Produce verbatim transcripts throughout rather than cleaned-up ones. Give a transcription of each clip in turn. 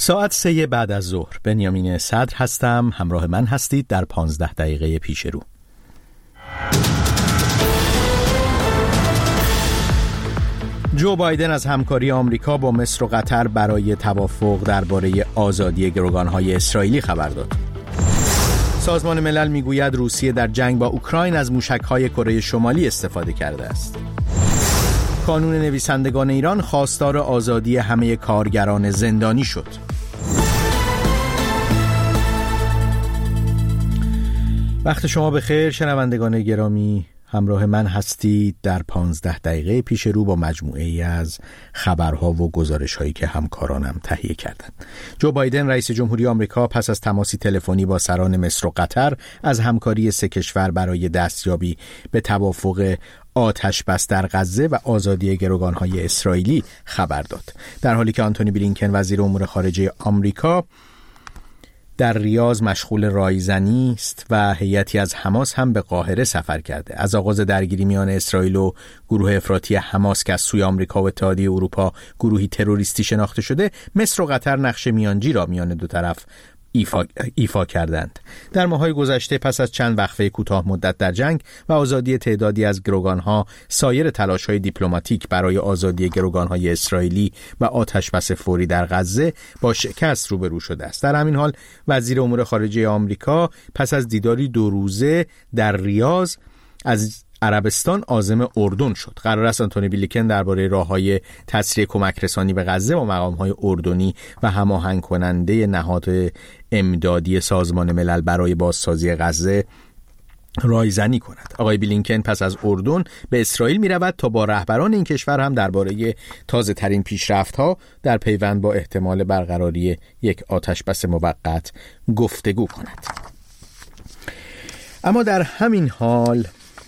ساعت سه بعد از ظهر. بنیامین صدر هستم، همراه من هستید در پانزده دقیقه پیش رو. جو بایدن از همکاری آمریکا با مصر و قطر برای توافق درباره آزادی گروگان‌های اسرائیلی خبر داد. سازمان ملل میگوید روسیه در جنگ با اوکراین از موشک‌های کره شمالی استفاده کرده است. کانون نویسندگان ایران خواستار آزادی همه کارگران زندانی شد. وقت شما بخیر شنوندگان گرامی، همراه من هستید در پانزده دقیقه پیش رو با مجموعه ای از خبرها و گزارش هایی که همکارانم تهیه کردند. جو بایدن رئیس جمهوری آمریکا پس از تماسی تلفنی با سران مصر و قطر از همکاری سه کشور برای دستیابی به توافق آتش بس در غزه و آزادی گروگان‌های اسرائیلی خبر داد، در حالی که آنتونی بلینکن وزیر امور خارجه آمریکا در ریاض مشغول رایزنی است و هیئتی از حماس هم به قاهره سفر کرده. از آغاز درگیری میان اسرائیل و گروه افراطی حماس که از سوی آمریکا و اتحادیه اروپا گروهی تروریستی شناخته شده، مصر و قطر نقش میانجی را میان دو طرف ایفا, ایفا کردند. در ماه‌های گذشته پس از چند وقفه کوتاه مدت در جنگ و آزادی تعدادی از گروگان‌ها، سایر تلاش‌های دیپلماتیک برای آزادی گروگان‌های اسرائیلی و آتش‌بس فوری در غزه با شکست روبرو شده است. در همین حال وزیر امور خارجه آمریکا پس از دیداری دو روزه در ریاض از عربستان عازم اردن شد. قرار است آنتونی بلینکن درباره راه‌های تسریع کمک رسانی به غزه با مقام‌های اردنی و هماهنگ کننده نهاد امدادی سازمان ملل برای بازسازی غزه رایزنی کند. آقای بلینکن پس از اردن به اسرائیل می رود تا با رهبران این کشور هم درباره تازه ترین پیشرفت‌ها در پیوند با احتمال برقراری یک آتش‌بس موقت گفتگو کند. اما در همین حال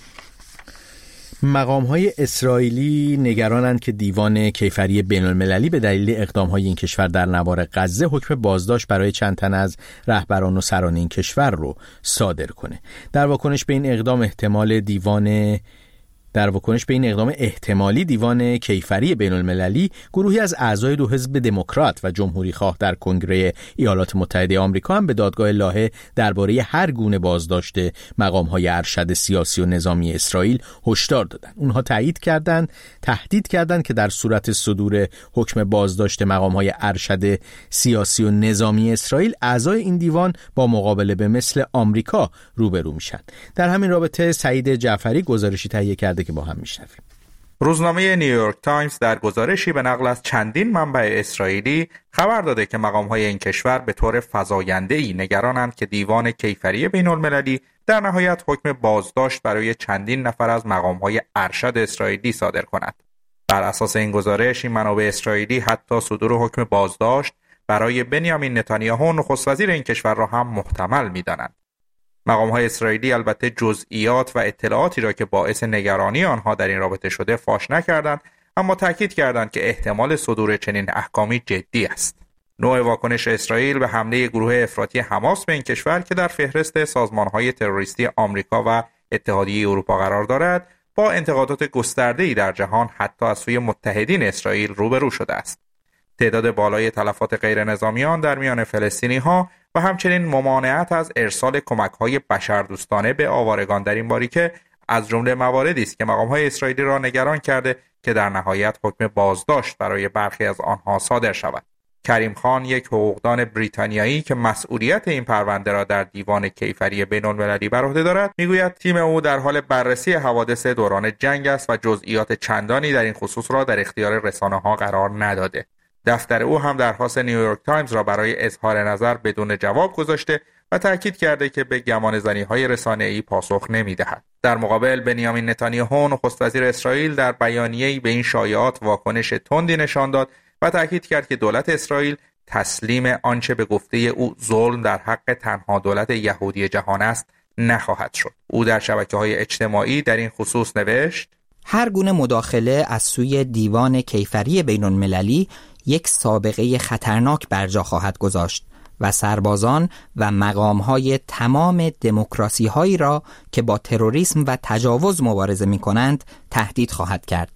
مقام‌های اسرائیلی نگرانند که دیوان کیفری بین‌المللی به دلیل اقدام‌های این کشور در نوار غزه حکم بازداشت برای چند تن از رهبران و سران این کشور رو صادر کنه. در واکنش به این اقدام احتمال دیوان در واکنش به این اقدام احتمالی دیوان کیفری بین‌المللی، گروهی از اعضای دو حزب دموکرات و جمهوری خواه در کنگره ایالات متحده آمریکا هم به دادگاه لاهه درباره هر گونه بازداشت مقام‌های ارشد سیاسی و نظامی اسرائیل هشدار دادند. اونها تایید کردند، تهدید کردند که در صورت صدور حکم بازداشت مقام‌های ارشد سیاسی و نظامی اسرائیل، اعضای این دیوان با مقابله به مثل آمریکا روبرو میشن. در همین رابطه سعید جعفری گزارشی تهیه کرده که با هم میشنویم. روزنامه نیویورک تایمز در گزارشی به نقل از چندین منبع اسرائیلی خبر داده که مقام‌های این کشور به طور فزاینده‌ای نگرانند که دیوان کیفری بین‌المللی در نهایت حکم بازداشت برای چندین نفر از مقام‌های ارشد اسرائیلی صادر کند. بر اساس این گزارش، این منابع اسرائیلی حتی صدور حکم بازداشت برای بنیامین نتانیاهو نخست وزیر این کشور را هم محتمل می‌دانند. مقام‌های اسرائیلی البته جزئیات و اطلاعاتی را که باعث نگرانی آنها در این رابطه شده فاش نکردند، اما تاکید کردند که احتمال صدور چنین احکامی جدی است. نوع واکنش اسرائیل به حمله گروه افراطی حماس به این کشور که در فهرست سازمان‌های تروریستی آمریکا و اتحادیه اروپا قرار دارد، با انتقادات گسترده‌ای در جهان حتی از سوی متحدین اسرائیل روبرو شده است. تعداد بالای تلفات غیر نظامیان در میان فلسطینی‌ها و همچنین ممانعت از ارسال کمک‌های بشردوستانه به آوارگان در این باریکه از جمله مواردی است که مقام‌های اسرائیلی را نگران کرده که در نهایت حکم بازداشت برای برخی از آنها صادر شود. کریم خان، یک حقوقدان بریتانیایی که مسئولیت این پرونده را در دیوان کیفری بین‌المللی بر عهده دارد، میگوید تیم او در حال بررسی حوادث دوران جنگ است و جزئیات چندانی در این خصوص را در اختیار رسانه‌ها قرار نداده. دفتر او هم درخواست نیویورک تایمز را برای اظهار نظر بدون جواب گذاشته و تاکید کرده که به گمانه‌زنی‌های رسانه‌ای پاسخ نمی‌دهد. در مقابل، بنیامین نتانیاهو نخست وزیر اسرائیل در بیانیه‌ای به این شایعات واکنش تندی نشان داد و تاکید کرد که دولت اسرائیل تسلیم آنچه به گفته او ظلم در حق تنها دولت یهودی جهان است نخواهد شد. او در شبکه‌های اجتماعی در این خصوص نوشت: هر گونه مداخله از سوی دیوان کیفری بین‌المللی یک سابقه خطرناک بر جا خواهد گذاشت و سربازان و مقام‌های تمام دموکراسی‌هایی را که با تروریسم و تجاوز مبارزه می‌کنند تهدید خواهد کرد.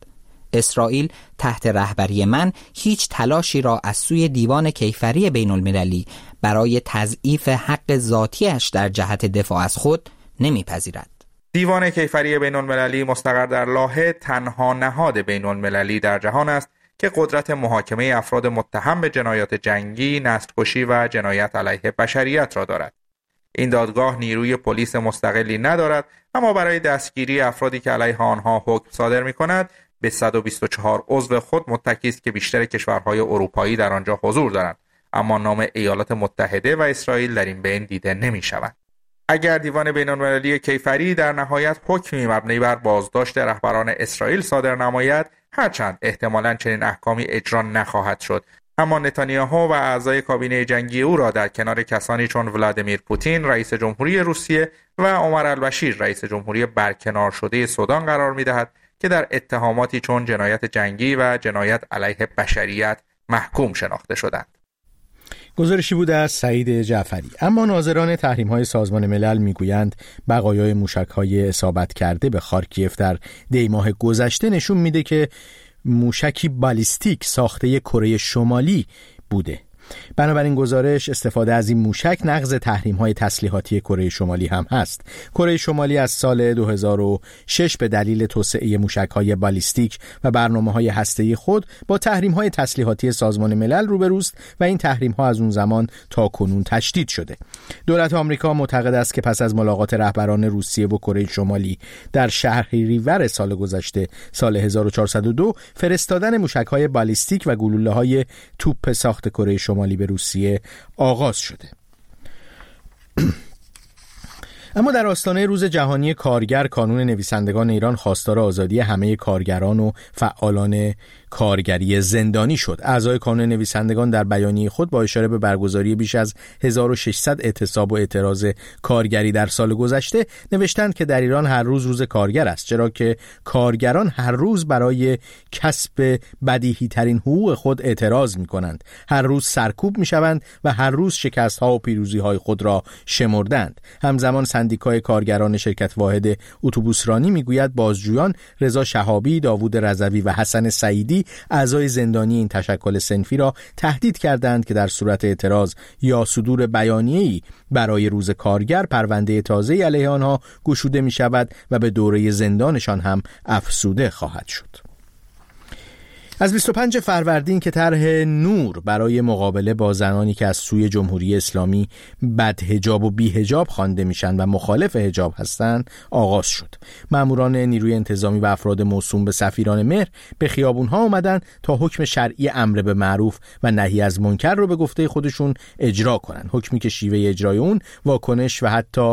اسرائیل تحت رهبری من هیچ تلاشی را از سوی دیوان کیفری بین المللی برای تضعیف حق ذاتیش در جهت دفاع از خود نمیپذیرد. دیوان کیفری بین المللی مستقر در لاهه تنها نهاد بین المللی در جهان است که قدرت محاکمه افراد متهم به جنایات جنگی، نسل‌کشی و جنایت علیه بشریت را دارد. این دادگاه نیروی پلیس مستقلی ندارد، اما برای دستگیری افرادی که علیه آنها حکم صادر می‌کند به صد و بیست و چهار عضو خود متکی است که بیشتر کشورهای اروپایی در آنجا حضور دارند، اما نام ایالات متحده و اسرائیل در این بین دیده نمی‌شود. اگر دیوان بین‌المللی کیفری در نهایت حکمی مبنی بر بازداشت رهبران اسرائیل صادر نماید، هرچند احتمالاً چنین احکامی اجرا نخواهد شد، اما نتانیاهو و اعضای کابینه جنگی او را در کنار کسانی چون ولادیمیر پوتین رئیس جمهوری روسیه و عمر البشیر رئیس جمهوری برکنار شده سودان قرار می‌دهد که در اتهاماتی چون جنایت جنگی و جنایت علیه بشریت محکوم شناخته شدند. گزارشی بود از سعید جعفری. اما ناظران تحریم‌های سازمان ملل میگویند بقایای موشک‌های اصابت کرده به خارکیف در دی ماه گذشته نشون میده که موشکی بالیستیک ساخته کره شمالی بوده. بنابراین گزارش استفاده از این موشک نقض تحریم‌های تسلیحاتی کره شمالی هم هست. کره شمالی از سال دو هزار و شش به دلیل توسعه موشک‌های بالیستیک و برنامه‌های هسته‌ای خود با تحریم‌های تسلیحاتی سازمان ملل روبروست و این تحریم‌ها از اون زمان تا کنون تشدید شده. دولت آمریکا معتقد است که پس از ملاقات رهبران روسیه و کره شمالی در شهریور سال گذشته سال هزار و چهارصد و دو فرستادن موشک‌های بالیستیک و گلوله‌های توپ ساخت کره شمالی به روسیه آغاز شده. اما در آستانه روز جهانی کارگر، کانون نویسندگان ایران خواستار آزادی همه کارگران و فعالان کارگری زندانی شد. اعضای کانون نویسندگان در بیانیه خود با اشاره به برگزاری بیش از هزار و ششصد اعتصاب و اعتراض کارگری در سال گذشته نوشتند که در ایران هر روز روز کارگر است، چرا که کارگران هر روز برای کسب بدیهی ترین حقوق خود اعتراض می کنند، هر روز سرکوب می شوند و هر روز شکست ها و پیروزی های خود را شمردند. همزمان سندیکای کارگران شرکت واحد اتوبوسرانی میگوید بازجویان رضا شهابی، داوود رضوی و حسن سعیدی اعضای زندانی این تشکل صنفی را تهدید کردند که در صورت اعتراض یا صدور بیانیه‌ای برای روز کارگر پرونده تازه‌ای علیه آنها گشوده می شود و به دوره زندانشان هم افزوده خواهد شد. از بیست و پنجم فروردین که طرح نور برای مقابله با زنانی که از سوی جمهوری اسلامی بدحجاب و بی‌حجاب خوانده میشن و مخالف حجاب هستند آغاز شد. ماموران نیروی انتظامی و افراد موسوم به سفیران مهر به خیابون‌ها اومدن تا حکم شرعی امر به معروف و نهی از منکر رو به گفته خودشون اجرا کنن، حکمی که شیوه اجرای اون واکنش و حتی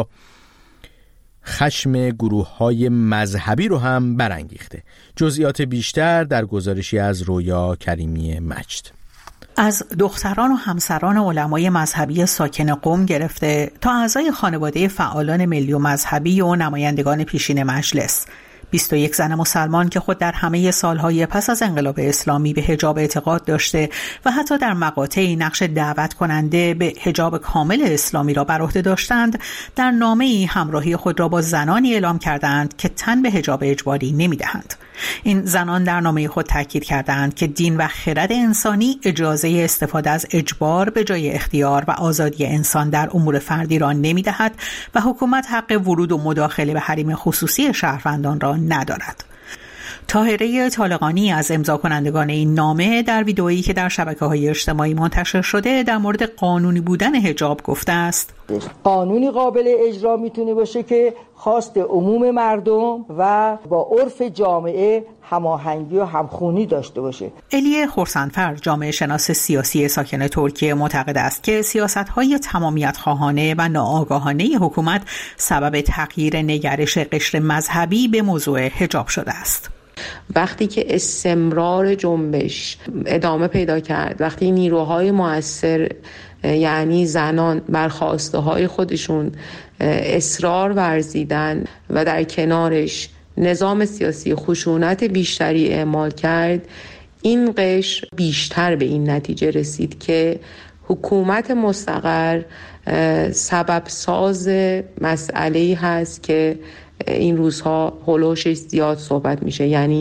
خشم گروه‌های مذهبی رو هم برانگیخته. جزئیات بیشتر در گزارشی از رویا کریمی مجد. از دختران و همسران علمای مذهبی ساکن قم گرفته تا اعضای خانواده فعالان ملی و مذهبی و نمایندگان پیشین مجلس، بیست و یک زن مسلمان که خود در همه سالهای پس از انقلاب اسلامی به حجاب اعتقاد داشته و حتی در مقاطعی نقش دعوت کننده به حجاب کامل اسلامی را بر عهده داشتند، در نامه‌ای همراهی خود را با زنانی اعلام کردند که تن به حجاب اجباری نمی‌دهند. این زنان در نامه خود تاکید کردند که دین و خرد انسانی اجازه استفاده از اجبار به جای اختیار و آزادی انسان در امور فردی را نمی‌دهد و حکومت حق ورود و مداخله به حریم خصوصی شهروندان را ندارد. طاهره طالقانی از امضا کنندگان این نامه در ویدئویی که در شبکه‌های اجتماعی منتشر شده در مورد قانونی بودن حجاب گفته است: قانونی قابل اجرا میتونه باشه که خواست عموم مردم و با عرف جامعه هماهنگی و همخونی داشته باشه. الیه خورسندفر، جامعه شناس سیاسی ساکن ترکیه، معتقد است که سیاست‌های تمامیت خواهانه و ناآگاهانه حکومت سبب تغییر نگرش قشر مذهبی به موضوع حجاب شده است. وقتی که استمرار جنبش ادامه پیدا کرد، وقتی نیروهای مؤثر یعنی زنان بر خواسته های خودشون اصرار ورزیدن و در کنارش نظام سیاسی خشونت بیشتری اعمال کرد، این قشر بیشتر به این نتیجه رسید که حکومت مستقر سبب ساز مسئله‌ای هست که این روزها هولوشش زیاد صحبت میشه، یعنی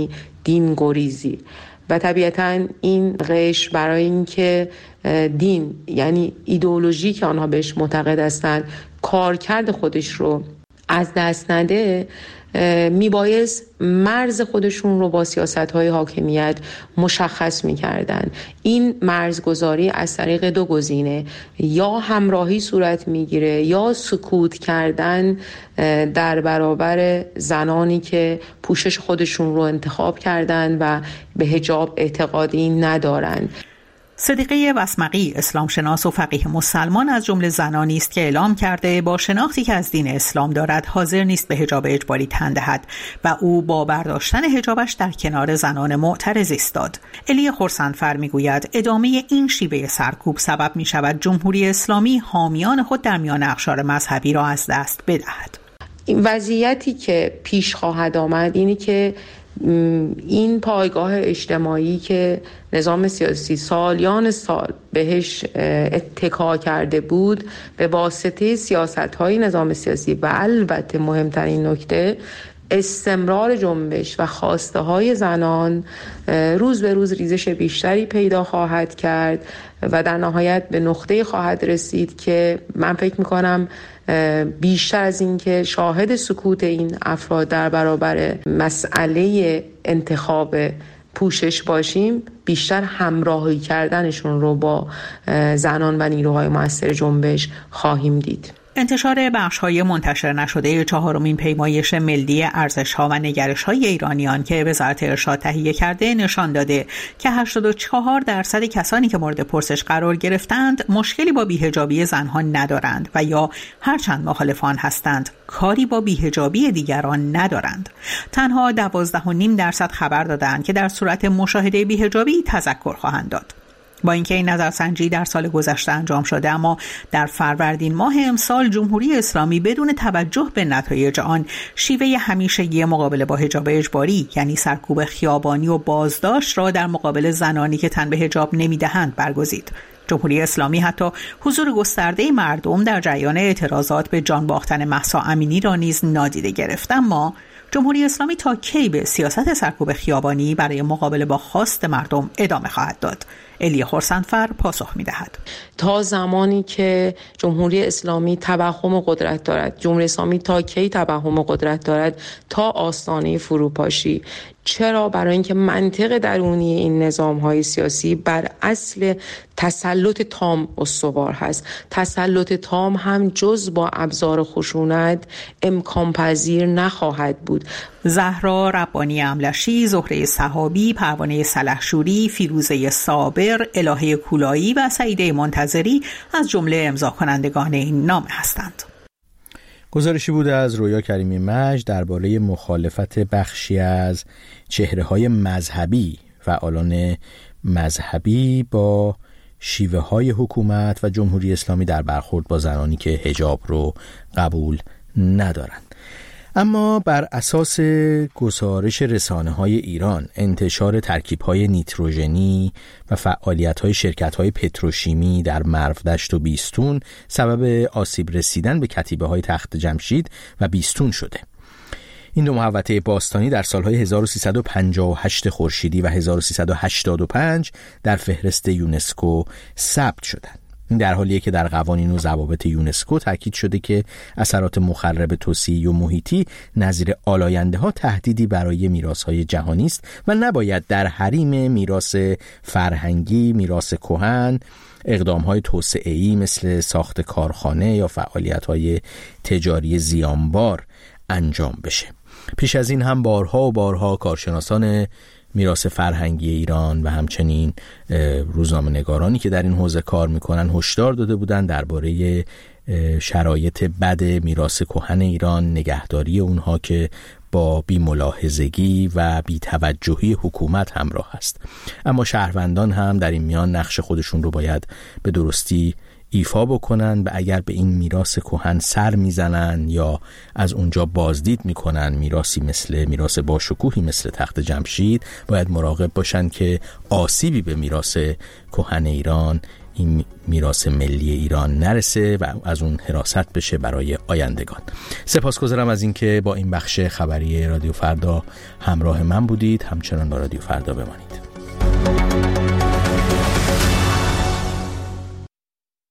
دین گریزی. و طبیعتاً این قشر برای اینکه دین یعنی ایدئولوژی که آنها بهش معتقد هستند کارکرد خودش رو از دست نده، میبایست مرز خودشون رو با سیاست‌های حاکمیت مشخص می‌کردن. این مرزگذاری از طریق دو گزینه، یا همراهی صورت میگیره یا سکوت کردن در برابر زنانی که پوشش خودشون رو انتخاب کردن و به حجاب اعتقادی ندارن. صدیقه وسمقی، اسلام شناس و فقیه مسلمان، از جمله زنانی است که اعلام کرده با شناختی که از دین اسلام دارد حاضر نیست به حجاب اجباری تن دهد و او با برداشتن حجابش در کنار زنان معترض ایستاد. الی خرسندفر میگوید ادامه این شیوه سرکوب سبب می شود جمهوری اسلامی حامیان خود در میان اقشار مذهبی را از دست بدهد. این وضعیتی که پیش خواهد آمد اینی که این پایگاه اجتماعی که نظام سیاسی سالیان سال بهش اتکا کرده بود، به واسطه سیاست‌های نظام سیاسی و البته مهمترین نکته استمرار جنبش و خواسته‌های زنان روز به روز ریزش بیشتری پیدا خواهد کرد و در نهایت به نقطه خواهد رسید که من فکر می‌کنم بیشتر از این که شاهد سکوت این افراد در برابر مسئله انتخاب پوشش باشیم، بیشتر همراهی کردنشون رو با زنان و نیروهای مؤثر جنبش خواهیم دید. انتشار بخش‌های منتشر نشده چهارمین پیمایش ملی ارزش‌ها و نگرش‌های ایرانیان که وزارت ارشاد تهیه کرده نشان داده که هشتاد و چهار درصد کسانی که مورد پرسش قرار گرفتند مشکلی با بی‌حجابی زنها ندارند و یا هرچند مخالفان هستند کاری با بی‌حجابی دیگران ندارند. تنها دوازده و نیم درصد خبر دادند که در صورت مشاهده بی‌حجابی تذکر خواهند داد. با اینکه این نظرسنجی در سال گذشته انجام شده، اما در فروردین ماه امسال جمهوری اسلامی بدون توجه به نتایج آن شیوه همیشگی مقابله با حجاب اجباری یعنی سرکوب خیابانی و بازداشت را در مقابل زنانی که تن به حجاب نمی‌دهند برگزید. جمهوری اسلامی حتی حضور گسترده مردم در جریان اعتراضات به جان باختن مهسا امینی را نیز نادیده گرفت. اما جمهوری اسلامی تا کی به سیاست سرکوب خیابانی برای مقابله با خواست مردم ادامه خواهد داد؟ الی خرسندفر پاسخ می‌دهد. تا زمانی که جمهوری اسلامی توهم قدرت دارد، جمهوری اسلامی تا کی توهم قدرت دارد؟ تا آستانه فروپاشی. چرا؟ برای اینکه منطق درونی این نظام‌های سیاسی بر اصل تسلط تام استوار هست. تسلط تام هم جز با ابزار خشونت امکان پذیر نخواهد بود. زهرا ربانی املشی، زهره صحابی، پروانه سلحشوری، فیروزه صابر، الهه کولایی و سعیده منتظری از جمله امضا کنندگان این نامه هستند. گزارشی بوده از رویا کریمی مجد درباره مخالفت بخشی از چهره‌های مذهبی، فعالان مذهبی با شیوه های حکومت و جمهوری اسلامی در برخورد با زنانی که حجاب رو قبول ندارند. اما بر اساس گزارش رسانه‌های ایران، انتشار ترکیب‌های نیتروژنی و فعالیت‌های شرکت‌های پتروشیمی در مرودشت و بیستون سبب آسیب رسیدن به کتیبه‌های تخت جمشید و بیستون شده. این دو محوطه باستانی در سالهای هزار و سیصد و پنجاه و هشت خورشیدی و هزار و سیصد و هشتاد و پنج در فهرست یونسکو ثبت شدند. این در حالیه که در قوانین و ضوابط یونسکو تاکید شده که اثرات مخرب توسعه‌ای و محیطی نظیر آلاینده ها تهدیدی برای میراث‌های جهانی است و نباید در حریم میراث فرهنگی، میراث کهن، اقدام‌های توسعه‌ای مثل ساخت کارخانه یا فعالیت‌های تجاری زیانبار انجام بشه. پیش از این هم بارها و بارها کارشناسان میراث فرهنگی ایران و همچنین روزنامه‌نگارانی که در این حوزه کار میکنن هشدار داده بودند درباره شرایط بد میراث کهن ایران، نگهداری اونها که با بی‌ملاحظگی و بی‌توجهی حکومت همراه است. اما شهروندان هم در این میان نقش خودشون رو باید به درستی ایفا بکنن و اگر به این میراث کهن سر میزنن یا از اونجا بازدید میکنن میراثی مثل میراث باشکوهی مثل تخت جمشید، باید مراقب باشن که آسیبی به میراث کهن ایران این میراث ملی ایران نرسه و از اون حراست بشه برای آیندگان. سپاسگزارم از اینکه با این بخش خبری رادیو فردا همراه من بودید. همچنان با رادیو فردا بمانید.